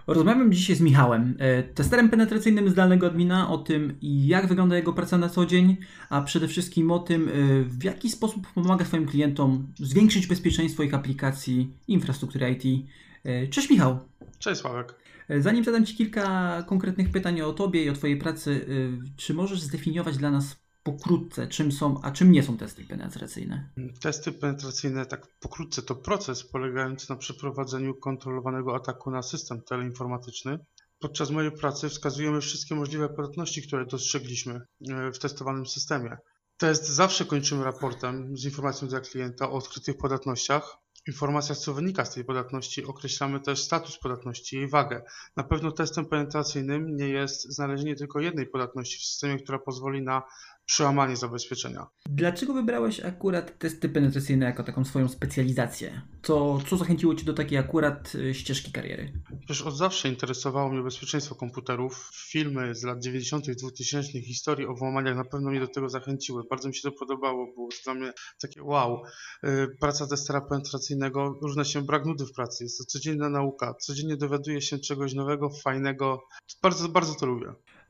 Rozmawiam dzisiaj z Michałem, testerem penetracyjnym zdalnego admina, o tym, jak wygląda jego praca na co dzień, a przede wszystkim o tym, w jaki sposób pomaga swoim klientom zwiększyć bezpieczeństwo ich aplikacji i infrastruktury IT. Cześć Michał! Cześć Sławek. Zanim zadam Ci kilka konkretnych pytań o Tobie i o Twojej pracy, czy możesz zdefiniować dla nas pokrótce, czym są, a czym nie są testy penetracyjne? Testy penetracyjne, tak pokrótce, to proces polegający na przeprowadzeniu kontrolowanego ataku na system teleinformatyczny. Podczas mojej pracy wskazujemy wszystkie możliwe podatności, które dostrzegliśmy w testowanym systemie. Test zawsze kończymy raportem z informacją dla klienta o odkrytych podatnościach. W informacjach, co wynika z tej podatności, określamy też status podatności i jej wagę. Na pewno testem penetracyjnym nie jest znalezienie tylko jednej podatności w systemie, która pozwoli na przełamanie zabezpieczenia. Dlaczego wybrałeś akurat testy penetracyjne jako taką swoją specjalizację? Co zachęciło Cię do takiej akurat ścieżki kariery? Przecież od zawsze interesowało mnie bezpieczeństwo komputerów. Filmy z lat 90., 2000, historii o włamaniach na pewno mnie do tego zachęciły. Bardzo mi się to podobało, było to dla mnie takie wow. Praca testera penetracyjnego, różne się brak nudy w pracy, jest to codzienna nauka, codziennie dowiaduję się czegoś nowego, fajnego. Bardzo, bardzo to lubię.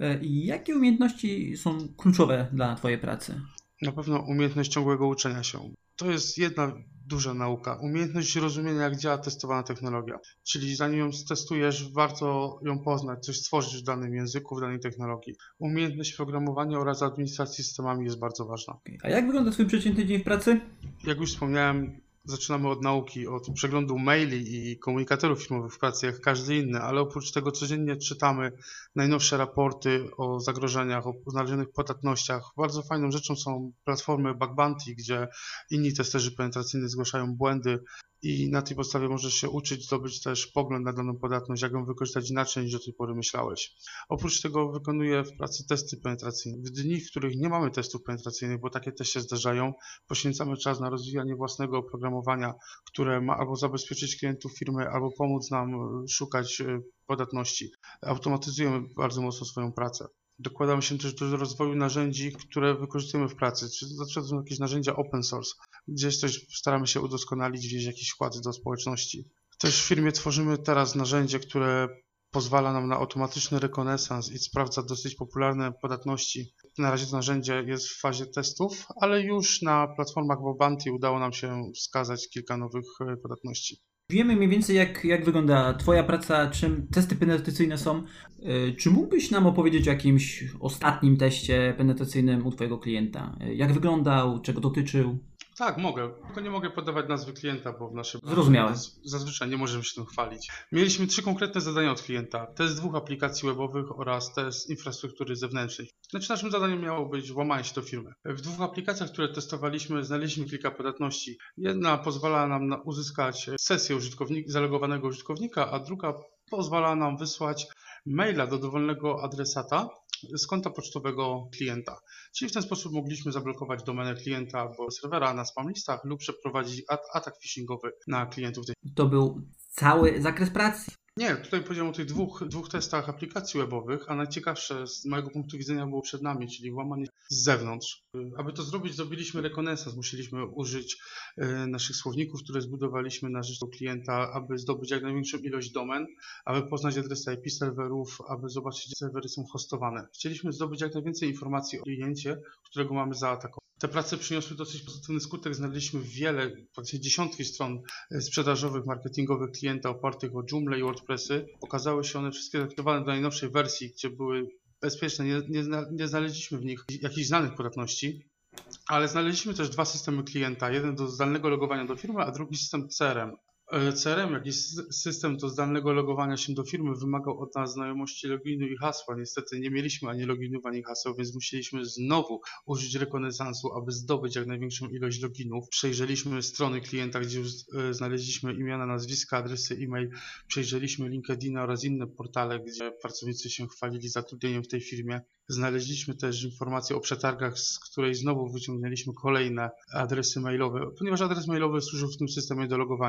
I jakie umiejętności są kluczowe dla Twojej pracy? Na pewno umiejętność ciągłego uczenia się. To jest jedna duża nauka. Umiejętność rozumienia, jak działa testowana technologia. Czyli zanim ją testujesz, warto ją poznać, coś stworzyć w danym języku, w danej technologii. Umiejętność programowania oraz administracji systemami jest bardzo ważna. A jak wygląda Twój przeciętny dzień w pracy? Jak już wspomniałem, zaczynamy od nauki, od przeglądu maili i komunikatorów firmowych w pracy, jak każdy inny, ale oprócz tego codziennie czytamy najnowsze raporty o zagrożeniach, o znalezionych podatnościach. Bardzo fajną rzeczą są platformy Bug Bounty, gdzie inni testerzy penetracyjni zgłaszają błędy i na tej podstawie możesz się uczyć, zdobyć też pogląd na daną podatność, jak ją wykorzystać inaczej niż do tej pory myślałeś. Oprócz tego wykonuję w pracy testy penetracyjne. W dni, w których nie mamy testów penetracyjnych, bo takie też się zdarzają, poświęcamy czas na rozwijanie własnego oprogramowania, które ma albo zabezpieczyć klientów firmy, albo pomóc nam szukać podatności. Automatyzujemy bardzo mocno swoją pracę. Dokładamy się też do rozwoju narzędzi, które wykorzystujemy w pracy, czy to są jakieś narzędzia open source. Gdzieś coś staramy się udoskonalić, wnieść jakiś wkład do społeczności. Też w firmie tworzymy teraz narzędzie, które pozwala nam na automatyczny rekonesans i sprawdza dosyć popularne podatności. Na razie to narzędzie jest w fazie testów, ale już na platformach Bounty udało nam się wskazać kilka nowych podatności. Wiemy mniej więcej, jak wygląda Twoja praca, czym testy penetracyjne są. Czy mógłbyś nam opowiedzieć o jakimś ostatnim teście penetracyjnym u Twojego klienta? Jak wyglądał, czego dotyczył? Tak, mogę. Tylko nie mogę podawać nazwy klienta, bo w naszym Zrozumiałem. zazwyczaj nie możemy się tym chwalić. Mieliśmy 3 konkretne zadania od klienta. Test 2 aplikacji webowych oraz test infrastruktury zewnętrznej. Znaczy naszym zadaniem miało być włamanie się do firmy. W 2 aplikacjach, które testowaliśmy, znaleźliśmy kilka podatności. Jedna pozwala nam na uzyskać sesję zalogowanego użytkownika, a druga pozwala nam wysłać maila do dowolnego adresata z konta pocztowego klienta. Czyli w ten sposób mogliśmy zablokować domenę klienta albo serwera na spam listach lub przeprowadzić atak phishingowy na klientów. To był cały zakres pracy. Nie, tutaj powiedziałem o tych dwóch testach aplikacji webowych, a najciekawsze z mojego punktu widzenia było przed nami, czyli włamanie z zewnątrz. Aby to zrobić, zrobiliśmy rekonesans, musieliśmy użyć naszych słowników, które zbudowaliśmy na rzecz klienta, aby zdobyć jak największą ilość domen, aby poznać adresy IP serwerów, aby zobaczyć, gdzie serwery są hostowane. Chcieliśmy zdobyć jak najwięcej informacji o kliencie, którego mamy zaatakować. Te prace przyniosły dosyć pozytywny skutek. Znaleźliśmy wiele, praktycznie dziesiątki stron sprzedażowych, marketingowych klienta opartych o Joomla i WordPressy. Okazały się one wszystkie zaktywowane do najnowszej wersji, gdzie były bezpieczne. Nie znaleźliśmy w nich jakichś znanych podatności, ale znaleźliśmy też 2 systemy klienta. Jeden do zdalnego logowania do firmy, a drugi system CRM. CRM, jak i system do zdalnego logowania się do firmy, wymagał od nas znajomości loginu i hasła. Niestety nie mieliśmy ani loginów, ani haseł, więc musieliśmy znowu użyć rekonesansu, aby zdobyć jak największą ilość loginów. Przejrzeliśmy strony klienta, gdzie już znaleźliśmy imiona, nazwiska, adresy e-mail. Przejrzeliśmy LinkedIn oraz inne portale, gdzie pracownicy się chwalili zatrudnieniem w tej firmie. Znaleźliśmy też informacje o przetargach, z której znowu wyciągnęliśmy kolejne adresy mailowe, ponieważ adres mailowy służył w tym systemie do logowania się.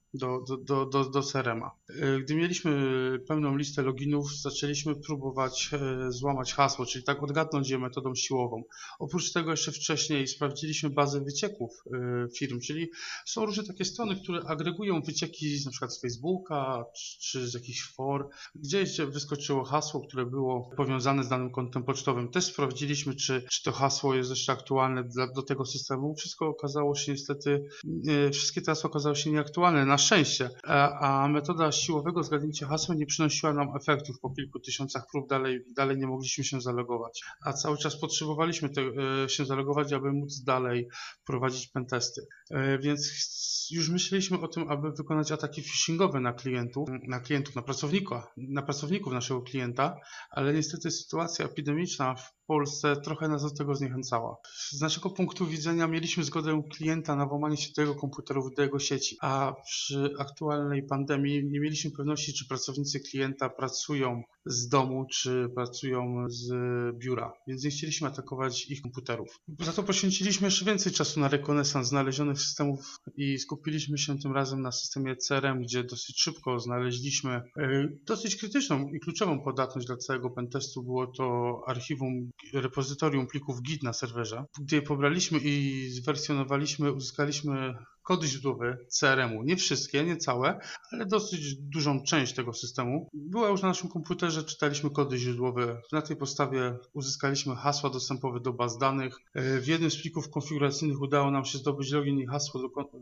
do CRM-a. Gdy mieliśmy pełną listę loginów, zaczęliśmy próbować złamać hasło, czyli tak odgadnąć je metodą siłową. Oprócz tego jeszcze wcześniej sprawdziliśmy bazę wycieków firm, czyli są różne takie strony, które agregują wycieki na przykład z Facebooka czy z jakichś for, gdzieś wyskoczyło hasło, które było powiązane z danym kontem pocztowym. Też sprawdziliśmy, czy to hasło jest jeszcze aktualne do tego systemu. Wszystkie te hasła okazały się nieaktualne, na szczęście, a metoda siłowego zgadnięcia hasła nie przynosiła nam efektów po kilku tysiącach prób, dalej nie mogliśmy się zalogować, a cały czas potrzebowaliśmy się zalogować, aby móc dalej prowadzić pentesty. Więc już myśleliśmy o tym, aby wykonać ataki phishingowe na pracowników naszego klienta, ale niestety sytuacja epidemiczna w Polsce trochę nas do tego zniechęcała. Z naszego punktu widzenia mieliśmy zgodę klienta na włamanie się do jego komputerów, do jego sieci, a przy aktualnej pandemii nie mieliśmy pewności, czy pracownicy klienta pracują z domu, czy pracują z biura, więc nie chcieliśmy atakować ich komputerów. Za to poświęciliśmy jeszcze więcej czasu na rekonesans znalezionych systemów i skupiliśmy się tym razem na systemie CRM, gdzie dosyć szybko znaleźliśmy dosyć krytyczną i kluczową podatność dla całego pentestu. Było to archiwum, repozytorium plików Git na serwerze. Gdy je pobraliśmy i zwersjonowaliśmy, uzyskaliśmy kody źródłowe CRM-u. Nie wszystkie, nie całe, ale dosyć dużą część tego systemu. Była już na naszym komputerze, czytaliśmy kody źródłowe. Na tej podstawie uzyskaliśmy hasła dostępowe do baz danych. W jednym z plików konfiguracyjnych udało nam się zdobyć login i hasło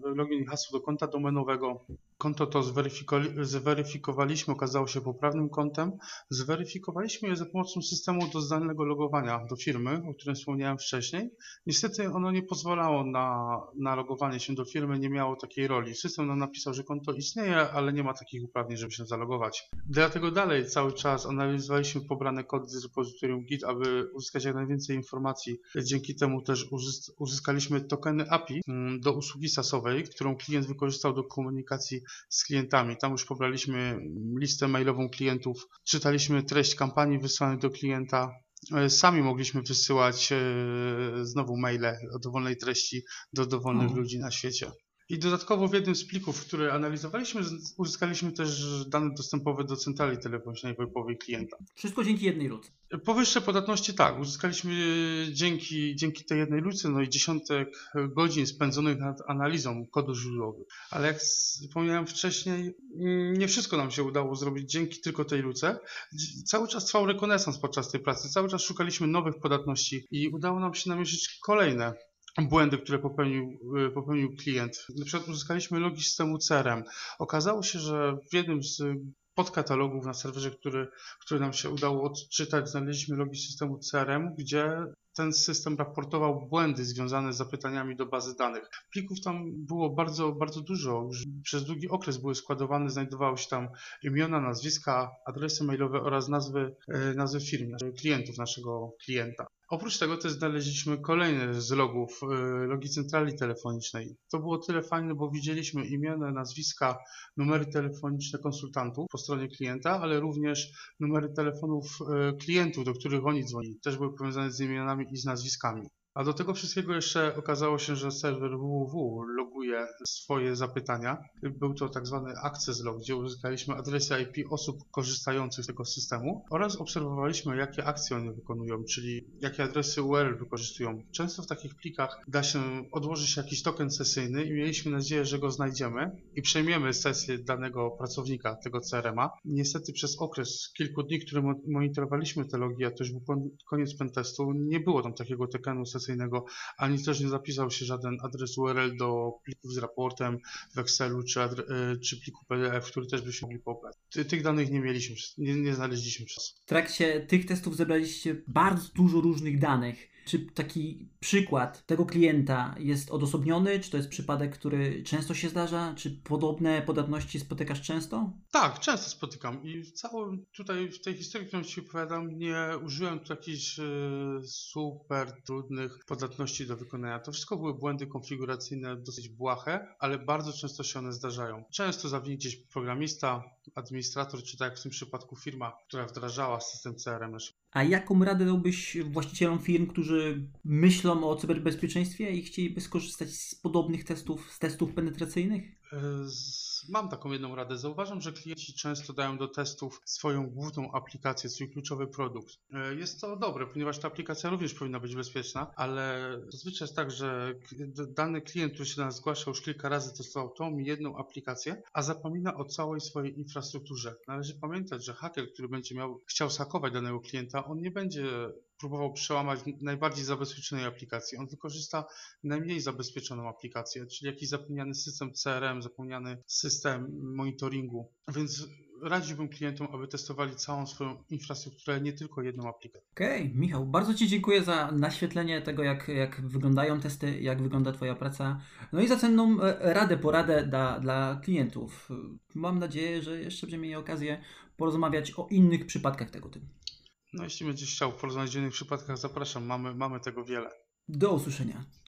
do konta domenowego. Konto to zweryfikowaliśmy, okazało się poprawnym kontem. Zweryfikowaliśmy je za pomocą systemu do zdalnego logowania do firmy, o którym wspomniałem wcześniej. Niestety ono nie pozwalało na logowanie się do firmy, nie miało takiej roli. System nam napisał, że konto istnieje, ale nie ma takich uprawnień, żeby się zalogować. Dlatego dalej cały czas analizowaliśmy pobrane kody z repozytorium Git, aby uzyskać jak najwięcej informacji. Dzięki temu też uzyskaliśmy tokeny API do usługi SaaS-owej, którą klient wykorzystał do komunikacji z klientami. Tam już pobraliśmy listę mailową klientów, czytaliśmy treść kampanii wysłanych do klienta. Sami mogliśmy wysyłać znowu maile o dowolnej treści do dowolnych ludzi na świecie. I dodatkowo w jednym z plików, które analizowaliśmy, uzyskaliśmy też dane dostępowe do centrali telefonicznej VoIP-owej klienta. Wszystko dzięki jednej luce. Powyższe podatności tak, uzyskaliśmy dzięki tej jednej luce, no i dziesiątek godzin spędzonych nad analizą kodów źródłowych. Ale jak wspomniałem wcześniej, nie wszystko nam się udało zrobić dzięki tylko tej luce. Cały czas trwał rekonesans podczas tej pracy, cały czas szukaliśmy nowych podatności i udało nam się namierzyć kolejne błędy, które popełnił klient. Na przykład uzyskaliśmy logi systemu CRM. Okazało się, że w jednym z podkatalogów na serwerze, który nam się udało odczytać, znaleźliśmy logi systemu CRM, gdzie ten system raportował błędy związane z zapytaniami do bazy danych. Plików tam było bardzo, bardzo dużo. Już przez długi okres były składowane, znajdowały się tam imiona, nazwiska, adresy mailowe oraz nazwy firm, klientów naszego klienta. Oprócz tego też znaleźliśmy kolejne z logi centrali telefonicznej. To było tyle fajne, bo widzieliśmy imiona, nazwiska, numery telefoniczne konsultantów po stronie klienta, ale również numery telefonów klientów, do których oni dzwonili. Też były powiązane z imionami i z nazwiskami. A do tego wszystkiego jeszcze okazało się, że serwer www loguje swoje zapytania. Był to tak zwany access log, gdzie uzyskaliśmy adresy IP osób korzystających z tego systemu oraz obserwowaliśmy, jakie akcje one wykonują, czyli jakie adresy URL wykorzystują. Często w takich plikach da się odłożyć jakiś token sesyjny i mieliśmy nadzieję, że go znajdziemy i przejmiemy sesję danego pracownika, tego CRM-a. Niestety przez okres kilku dni, które monitorowaliśmy te logi, a to już był koniec pentestu, nie było tam takiego tokenu sesyjnego, ani też nie zapisał się żaden adres URL do plików z raportem w Excelu czy pliku PDF, który też byśmy mogli pobrać. Tych danych nie mieliśmy, nie znaleźliśmy przez. W trakcie tych testów zebraliście bardzo dużo różnych danych. Czy taki przykład tego klienta jest odosobniony? Czy to jest przypadek, który często się zdarza? Czy podobne podatności spotykasz często? Tak, często spotykam i w tej historii, którą Ci opowiadam, nie użyłem tu jakichś super trudnych podatności do wykonania. To wszystko były błędy konfiguracyjne dosyć błahe, ale bardzo często się one zdarzają. Często zawinie gdzieś programista, administrator, czy tak jak w tym przypadku firma, która wdrażała system CRM. A jaką radę dałbyś właścicielom firm, którzy myślą o cyberbezpieczeństwie i chcieliby skorzystać z podobnych testów, z testów penetracyjnych? Mam taką jedną radę. Zauważam, że klienci często dają do testów swoją główną aplikację, swój kluczowy produkt. Jest to dobre, ponieważ ta aplikacja również powinna być bezpieczna, ale zazwyczaj jest tak, że dany klient, który się do nas zgłasza, już kilka razy testował tą jedną aplikację, a zapomina o całej swojej infrastrukturze. Należy pamiętać, że haker, który będzie chciał zhakować danego klienta, on nie będzie próbował przełamać najbardziej zabezpieczonej aplikacji. On wykorzysta najmniej zabezpieczoną aplikację, czyli jakiś zapomniany system CRM, zapomniany system monitoringu. Więc radziłbym klientom, aby testowali całą swoją infrastrukturę, nie tylko jedną aplikację. Okej, Michał, bardzo Ci dziękuję za naświetlenie tego, jak wyglądają testy, jak wygląda Twoja praca, no i za cenną poradę dla klientów. Mam nadzieję, że jeszcze będziemy mieli okazję porozmawiać o innych przypadkach tego typu. No jeśli będziesz chciał porozmawiać o innych przypadkach, zapraszam, mamy tego wiele. Do usłyszenia.